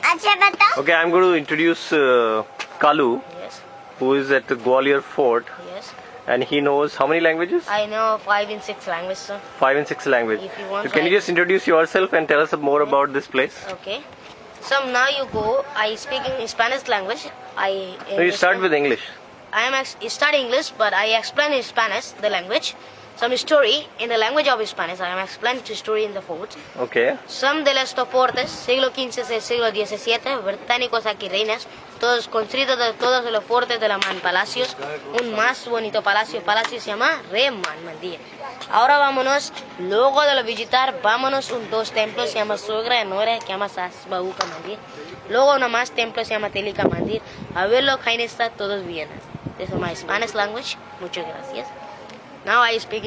अच्छा बताओ. Okay, I'm going to introduce Kalu, Yes. who is at the Gwalior Fort, Yes. and he knows how many languages? I know 5 and 6 languages, sir. 5 and 6 languages. If you want, So can you just introduce yourself and tell us more about this place? Okay. So now you go. I speak in Spanish language. So you start with English. I am studying English, but I explain in Spanish the language. Some story in the language of Spanish. I am explaining the story in the fort. Okay. Some de los fortes, siglo XV al siglo XVII, británicos aquí reinas, todos construidos de todos los fortes de la Man Palacios. Un más bonito palacio se llama Reman Mandía. Ahora vámonos, luego de lo visitar, vámonos dos templos, se llama Suegra y Nuera, que llama Sasbauca Mandir. Luego uno más templo se llama Telika Mandir. A verlo, ahí está, todos bien. This is my Spanish language. Muchas gracias. Now I speak